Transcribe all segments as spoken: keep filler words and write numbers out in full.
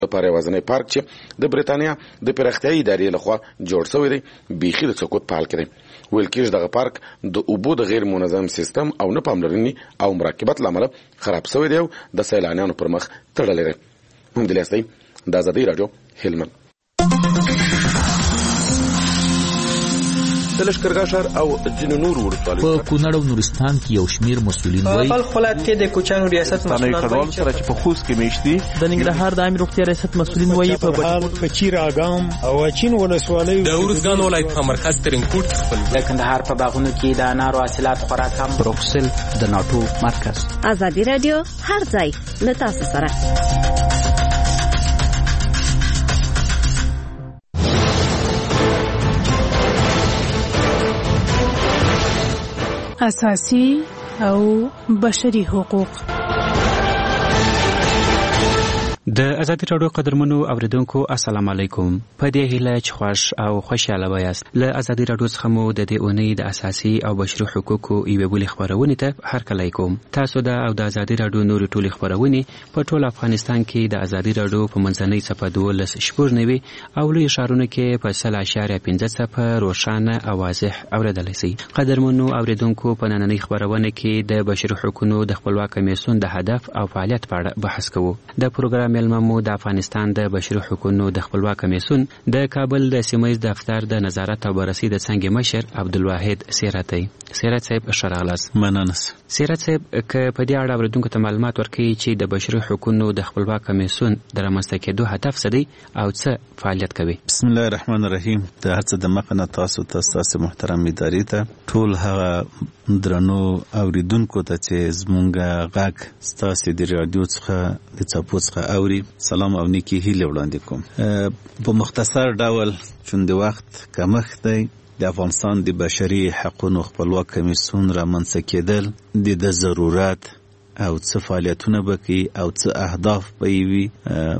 لپاره یوازینی پارک چې د برېټانیا د پراختیایي ادارې لخوا جوړ شوی دی بیخي د سقوط په حال کې دی. ویل کېږي دغه پارک د اوبو د غیر منظم سیستم او نه پاملرنې او مراقبت له امله خراب شوی دی او د سیلانیانو پر مخ تړلی دی. محمد الیاس دی، د ازادۍ راډیو، هلمند. د لښکرګاه ښار او ځینو نورو ولسوالیو په کونړ او نورستان کې یو شمېر مسؤلین وایي په بلخ ولایت کې د کوچیانو ریاست مسؤلین وایي چې په خوست کې میشتي د ننګرهار د عامې روغتیا ریاست مسؤلین وایي په بټال په چیر اګام او اچین ولسوالیو د ارزګان ولایت په مرکز ترینکوټ خپل د کندهار په باغونو کې د انارو حاصلات خورا کم. بروکسل د ناټو مرکز. ازادي راډیو هر ځای له تاسو سره. اساسي او بشري حقوق. د ازادي راډیو قدرمنو اوریدونکو السلام علیکم. په دې هیله چې خوښ او خوشاله وایاست. له ازادي راډیو څخه مو د دې اونۍ د اساسي او بشري حقوقو یوې بلې خپرونې ته هرکلی کوم. تاسو د او د ازادي راډیو نورې ټولې خپرونې په ټول افغانستان کې د ازادي راډیو په منځنۍ څپه دولس شپږ او لوی ښارونو کې په سل اعشاریه پنځه څپه روښانه او واضح اوریدلی شئ. قدرمنو اوریدونکو، په نننۍ خپرونه کې د بشري حقوقو د خپلواک کمیسیون د هدف او فعالیت په اړه بحث کوو. د پروګرام مو د افغانستان د بشري حقوقو د خپلواک کمیسیون د کابل د سیمه ییز دفتر د نظارت او بررسي د څنګه مشر عبدالواحد سیرتی. سیرت صاحب شراغلاس. مننس. سیرت صاحب که په دې اړه اوریدونکو ته معلومات ورکړي چې د بشري حقوقو د خپلواک کمیسیون د رامنځته کېدو هدف څه دی او څه فعالیت کوي؟ بسم الله الرحمن الرحیم. د هڅه د مخه نه تاسو ته تاسو محترم ادارې ته ټول هغه درنو اوریدونکو ته چې زمونږ غږ ستاسو د رادیو څخه د چاپو څخه اوري سلام او نیکی هیله وړاندې کوم. په مختصر ډول چون د وخت کمښت دی، د افغانستان د بشري حقوقو خپلواک کمیسیون رامنځته کېدل د د ضرورت او څه فعالیتونه به کوي او څه اهداف به یې وي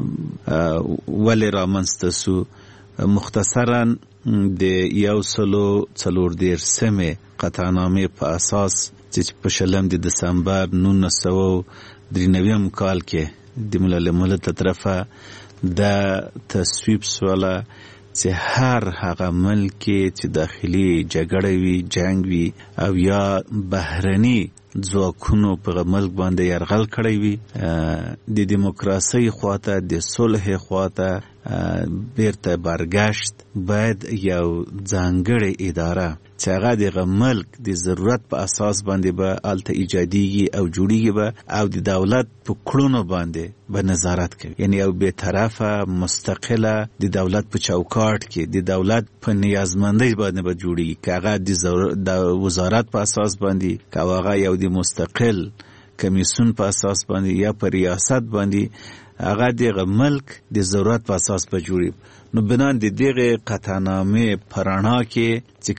ولې رامنځته سو. مختصرا د یو سلو څلور دېرشمې قطعنامې په اساس چې په شلم د دسمبر نولس سوه درې نویم کال کې د ملل ملت له طرفه د تصویب سوله چې هر هغه ملک چې داخلي جګړه وي، جنگ وي او یا بهرني ځواکونو په ملک باندې یرغل کړی وي، د دیموکراسۍ خواته د صلح خواته بیرته برگشت باید یو ځانګړې اداره چې هغه د ملک د ضرورت په اساس باندې به الته ایجادیږي او جوړیږي به او د دولت په کړنو باندې به نظارت کوي. یعنی یو بې طرفه مستقله د دولت په چوکاټ کې د دولت په نیازمندۍ باندې به جوړیږي که هغه د وزارت په اساس باندې که هغه یو د مستقل کمیسیون په اساس باندې یا په ریاست باندې هغه دغه ملک د ضرورت په اساس به جوړي. نو بنان د دغه قطعنامې پرانا کې چې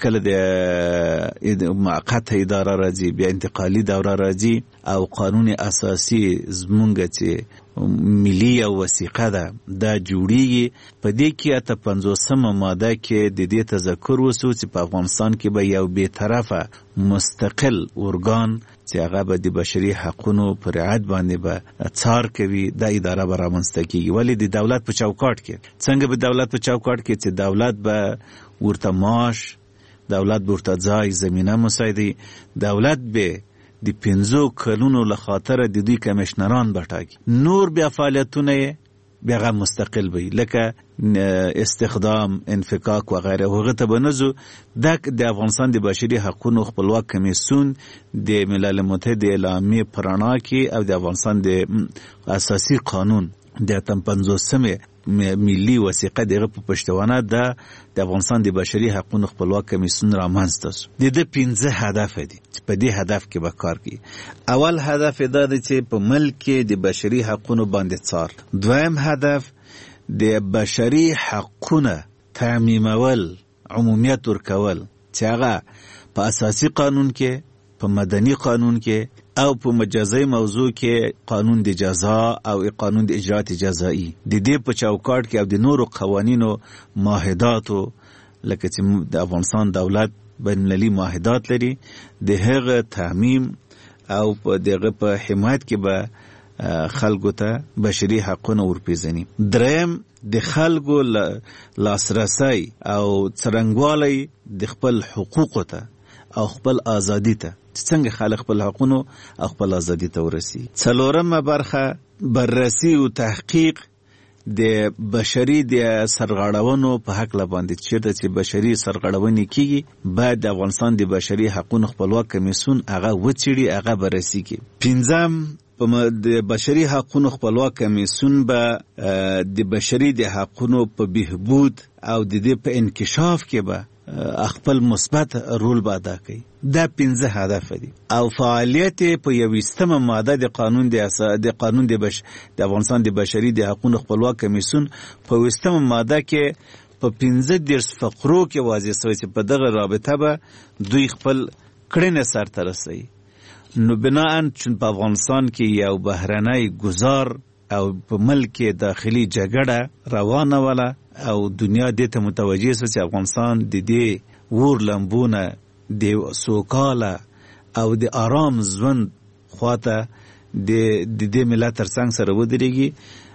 کله د موقته اداره راځي، بیا انتقالي دوره راځي او قانون اساسي زمونږ چې ملي او وثیقه ده دا جوړیږي. په دې کې اته پنځوسمه ماده کې د دې تذکر وسو چې په افغانستان کې به یو بې طرفه مستقل ارګان چې هغه به د بشري حقوقو پر رعایت باندې به څار کوي، دا اداره به رامنځته کیږي. ولې د دولت په چوکاټ کې څنګه به دولت په چوکاټ کې چې دولت به ورته معاش، دولت به ورته ځای زمینه مساعدي، دولت به د پنځو کلونو له خاطره د دوی کمیشنران به ټاکي، نور بیا فعالیتونه بیا هغه مستقل وي لکه استخدام، انفکاک وغیره هغه ته به نه ځو. دا د افغانستان د بشري حقوقو خپلواک کمیسیون د ملل متحد اعلامیې په رڼا کې او د افغانستان د اساسي قانون د اتم پنځوسمې ملي وثیقه دغه په پښتوانه ده د افغانستان د بشري حقوقو خپلواک کمیسیون رامنځته شو. د دې پنځه هدف دي چې په دې هدف کې به کار کوي. اول هدف دا دی چې په ملک کې د بشري حقوقو باندې څار. دویم هدف د بشري حقوقو تعمیمول، عمومیت ورکول چې هغه په اساسي قانون کې، په مدني قانون کې او په مجازي موضوع کې قانون د جزا او قانون د اجرات جزایی د دې په چوکاټ کې او د نورو قوانینو معاهداتو لکه چې د افغانستان دولت بین المللي معاهدات لري د هغه تعمیم او په دغه په حمایت کې به خلکو ته بشري حقونه ورپېژني. دریم د خلکو لاسرسی او څرنګوالی د خپل حقوقو ته او خپل ازادي ته، څنګه خلک خپل حقونو او خپل ازادي ته ورسي. څلورمه برخه بررسي او تحقیق د بشري د سرغړونو په حق باندې، چیرته چې بشري سرغړونې کیږي باید د افغانستان د بشري حقوقو خپلواک کمیسیون هغه وڅېړي، هغه بررسي کوي. پنځم د بشري حقوقو خپلواک کمیسیون به د بشري د حقوقو په بهبود او د دې په انکشاف کې به خپل مثبت رول به ادا کوي. دا پنځه هدف دي او فعالیت په یویشتمه ماده د قانون د د قانون د بش د افغانستان د بشري د حقوقو خپلواک کمیسیون په یویشتمه ماده کې په پنځه دیرش فقرو کې واضح شوی چې په دغه رابطه به دوی خپل کړنې سرته رسوي. نو بناءً چون په افغانستان کې یو بهرنی گزار او په ملک داخلي جګړه روانه وله او دنیا دې ته متوجه شوه چې افغانستان د دې ور لمبونه د سوکاله او د آرام ژوند خواته د دې ملت ترڅنګ سره ودرېږي.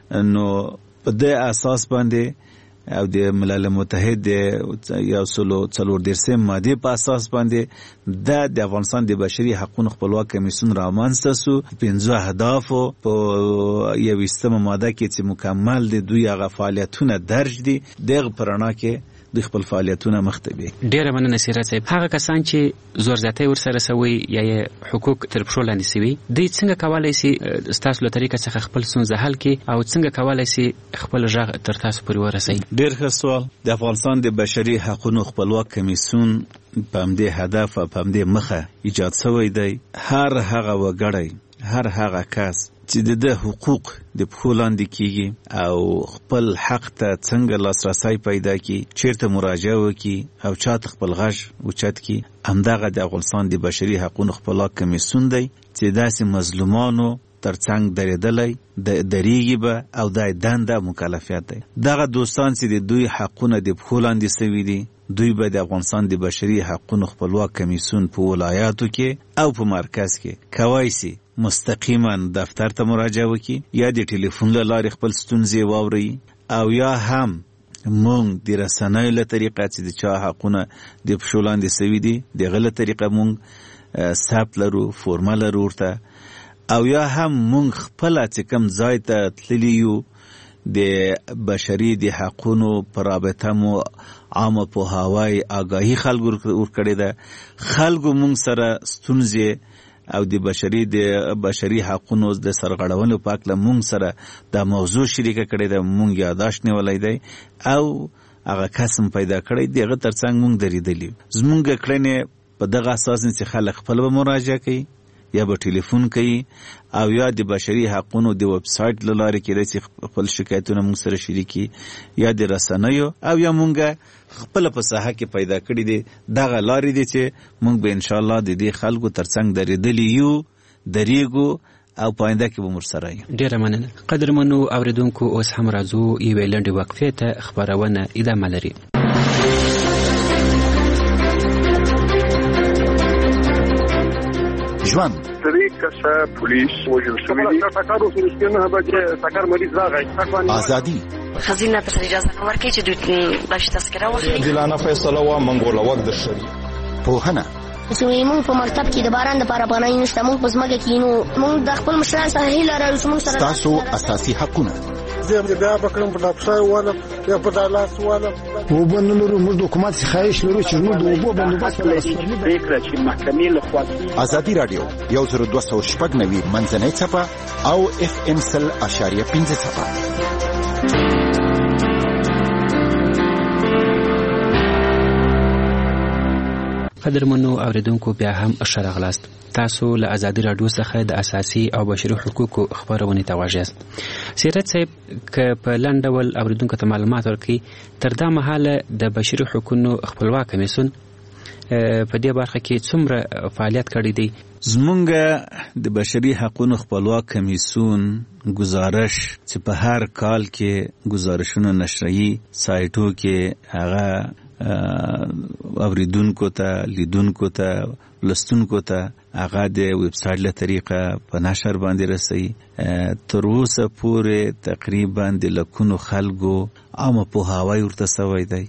نو په دې اساس باندې او د ملل متحد یو سلو څلور دېرشم ماده په اساس باندې د د افغانستان د بشري حقوقو خپلواک کمیسیون رامنځته سو. پنځه اهداف په یویشتمه ماده کې چې مکمل دي، دوی هغه فعالیتونه درج دي، دغه پرانا کې د خپل فعالیتونه مختبي. ډیره مننه سیرت صاحب. هغه کسان چې زور زیاتی ورسره سوي یا حقوق تر پښو لاندې سوي، دوی څنګه کولای شي ستاسو له طریقه څخه خپل ستونزه حل کړي او څنګه کولای شي خپل غږ تر تاسو پورې ورسوي؟ ډیر ښه سوال. د افغانستان د بشري حقوقو خپلواک کمیسیون په همدې هدف او په همدې مخه ایجاد شوی دی. هر هغه وګړی، هر هغه کس چې د حقوق د پښو لاندې کیږي او خپل حق ته څنګه لاسرسی پیدا کړي، چیرته مراجعه وکړي او چاته خپل غږ اوچت کړي، همدغه د افغانستان د بشري حقوقو خپلواک کمیسیون دی چې داسې مظلومانو ترڅنګ درېدلی درېږي به او دا دنده مکلفیت دی. دغه دوستان چې د دوی حقونه د پښو لاندې سوي دي، دوی به د افغانستان د بشري حقوقو خپلواک کمیسیون په ولایاتو کې او په مرکز کې کوای شي مستقیما دفتر ته مراجعه وکړي یا د ټلیفون له لارې خپل ستونزې واوري او یا هم مونږ د رسنیو له طریقه چې د چا حقونه د پښو لاندې سوي دي دغه له طریقه مونږ ثبت لرو، فورمه لرو ورته، او یا هم مونږ خپله چې کوم ځای ته تللي یو د بشري د حقونو په رابطه مو عامه پوهاوی آګاهي خلکو ورکړې ده. خلکو مونږ سره ستونزې او د بشري د بشري حقونو د سرغړونو په اړه مونږ سره دا موضوع شریکه کړې ده، مونږ یاداشت نیولی دی او هغه کس پیدا کړی دی، هغه ترڅنګ مونږ درېدلي. زمونږ کړنې په دغه اساس چې خلک خپل به مراجعه کوي یا به ټلیفون کوي او یا د بشري حقونو د ویب سایټ له لارې کېدای شي خپل شکایتونه مونږ سره شریکي یا د رسنیو او یا مونږ خپل په ساحه کې پیدا کړي دي. دغه لارې دي چې مونږ به انشاءالله د دې خلکو ترڅنګ درېدلي یو، درېږو او په آینده کې به موږ سره یو. ډېره مننه. قدرمنو اورېدونکو، اوس هم راځو یوې لنډې وقفې ته، خپرونه ادامه لري. ژوند سری کسه پولیس وجل شوی دی ټاکر اوس رښتینه هغه ټاکر مریض راغی. ازادي خزینه په اجازه ورکړي چې دوی باندې تذکره واخلي. دلانه فیصله وا منګوله وخت درشي. پوهنه سوی مونږ په مکتب کې د باران د پاره پناه نشته، مونږ په ځمکه کې نو مونږ د خپل مشران سره هیله لرو چې مونږ سره تاسو اساسي حقونه زه بیا بکرم په ډاکټر والا یا په دالاس والا و بنلو موږ حکومت خواهش لرو چې موږ د وبو بندوبست ولرو. فکر چې محکمې له خوا ازادي رادیو یو زر دوه سوه شپږ نوي منځنۍ څپه او اف ام سل اشاریه پنځه څپه. قدرمنو اوریدونکو، بیا هم ښه راغلاست. تاسو له ازادي راډیو څخه د اساسي او بشري حقوقو خبرونه ته غوږ یاست. سیرت صاحب که په لنډ ډول اوریدونکو ته معلومات ورکړي، تر دا مهاله د بشري حقوقو خپلواک کمیسیون په دې برخه کې څومره فعالیت کړی دی؟ زمونږ د بشري حقوقو خپلواک کمیسیون گزارش چې په هر کال کې گزارشونه نشریي سایټو کې هغه اوریدونکو ته، لیدونکو ته، لستونکو ته هغه د ویب سایټ له طریقه په نشر باندې رسي. تر اوسه پورې تقریبا د لکونو خلکو عامه پوهاوی ورته سوی دی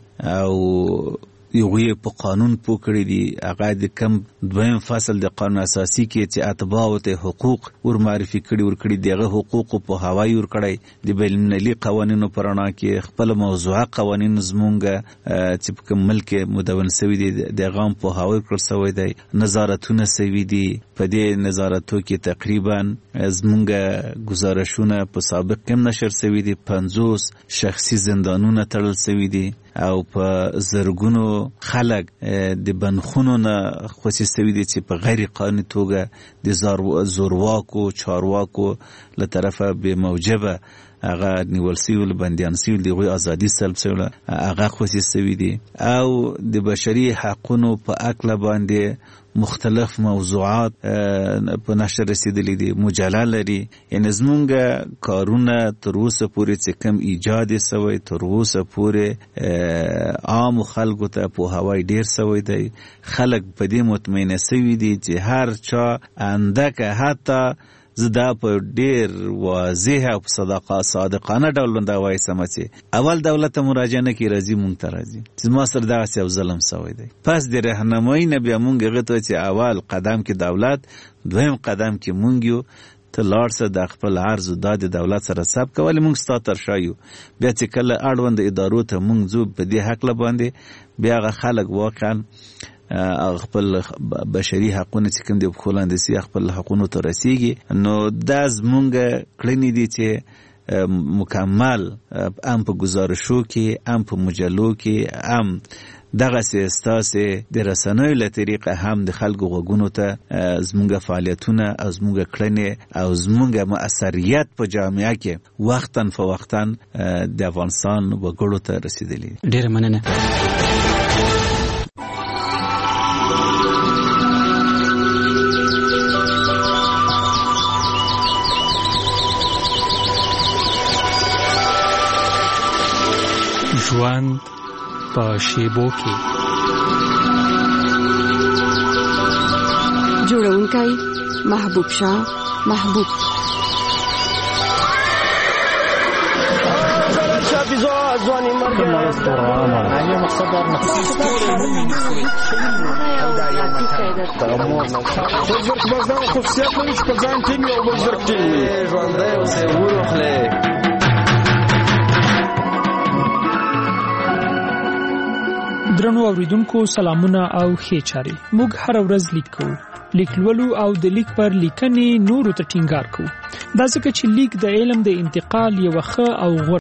او یوغه په قانون پوه کړی دي. هغه د کم دویم فصل د قانون اساسي کې چې اتباع ته حقوق ور معرفي کړي ور کړي دغه حقوق په هوای ور کړی د بین المللي قوانینو پرانا کې خپل موضوعه قوانین زمونږ چې په ملک مدون سوي دي دغه په هوای کړل سوی دی. نظارتونه سوي دي په دې نظارتو کې تقریبا زمونږ گزارشونه په سابق کې نشر سوي دي. پنځوس شخصي زندانونه تړل سوي دي او په زرګونو خلک د بنخونو نه خوشي سوي دي چې په غیر قانوني توګه د زورواکو چارواکو له طرفه به موجبه هغه نیول سوي بندیان سوي دي غوي ازادي سلب سوي هغه خوشي سوي دي او د بشري حقوقو په اکل باندې مختلف موضوعات په نشر رسیدلي دي مجله لري. یعنی زمونږ کارونه تر اوسه پورې چې کوم ایجاد سوی تر اوسه پورې عام خلکو ته په هوای ډیر سوی دی. خلک په دې مطمئن سوي دي چې هر چا اندکه حتی زدا په ډیر واضح او صداقه صادقانه ډول دا وایي سم چې اول دولت مراجعه نه کی راځي مونږ ته راځي چې ما سره دا څه ظلم سوی دی. پس د راهنمایي نه بیا مونږ غته چې اول قدم کې دولت دویم قدم کې مونږ یو ته لارسه د خپل عرض او د دولت سره حساب کول مونږ ستاتر شایو بیا چې کله اړوند ادارو ته مونږ زو په دې حق لباندې بیا غ خلک واقعا خپل بشري حقونه چې کوم دی په خلاندسي خپل حقونو ته رسیږي. نو دا زمونږ کړنی دي چې مکمل ام په گزارشو کې ام په مجلو کې ام دغه سیستاسه د رسنوي له طریقه هم د خلکو غوګونو ته زمونږ فعالیتونه از مونږ کړنې او زمونږ مؤثریت په جامعه کې وختن فوختن د افغانستان وګړو ته رسیدلی. ډیر مننه. ژوند په شیبو کې جوړونکی محبوب شاه محبوب ځواني مرګ نه مقصد دا نه بزرګ بازار خصوصیت لري چې ځان ټیم یو بزرګ ټیم ژوندۍ اوسې ورخله. درنو اوریدونکو سلامونه او ښې چارې. موږ هر ورځ لیک کوو. لیکلولو او د لیک پر لیکنې نورو ته ټینګار کوو. دا ځکه چې لیک د علم د انتقال یو ښه او غوره